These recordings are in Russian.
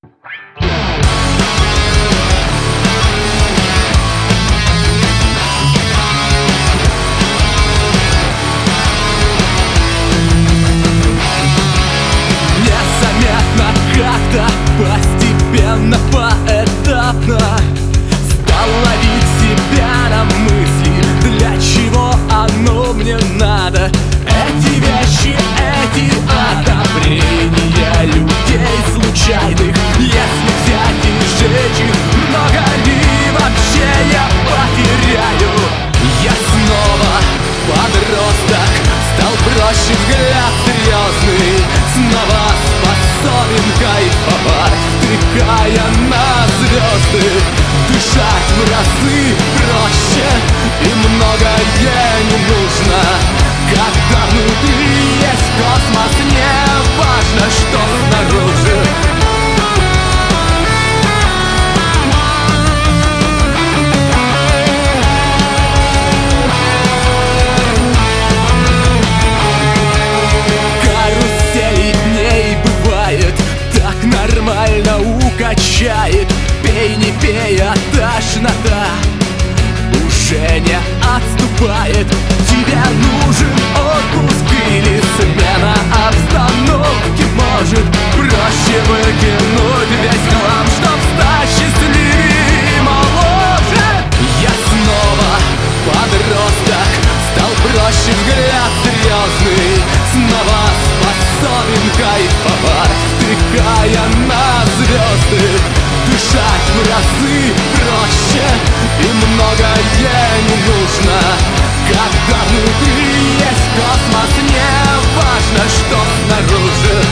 Незаметно как-то, постепенно, поэтапно стал ловить себя на мысли, для чего оно мне надо. Эти вещи, эти одобрения людей случайных, если взять и сжечь их, много ли вообще я потеряю? Я снова подросток, стал проще, взгляд серьезный, снова способен кайфовать, втыкая на звезды. Дышать в разы проще, и многое не нужно, когда внутри есть космос, не важно, что снаружи. Карусели дней бывает, так нормально укачает. Пей, не пей, а тошнота уже не отступает. Тебе нужен отпуск или смена обстановки, может проще выкинуть весь хлам, чтоб стать счастливее и моложе. Я снова подросток, стал проще, взгляд серьезный, снова способен кайфовать, втыкая на звезды. Дышать в разы проще, и многое не нужно, когда внутри есть космос, не важно, что снаружи.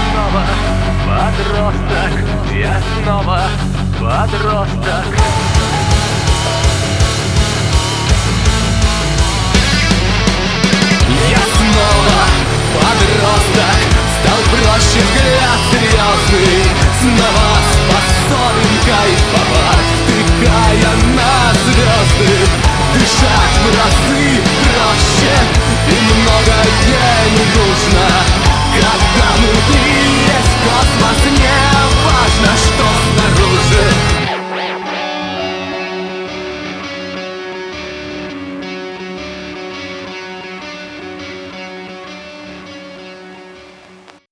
Я снова подросток, я снова подросток.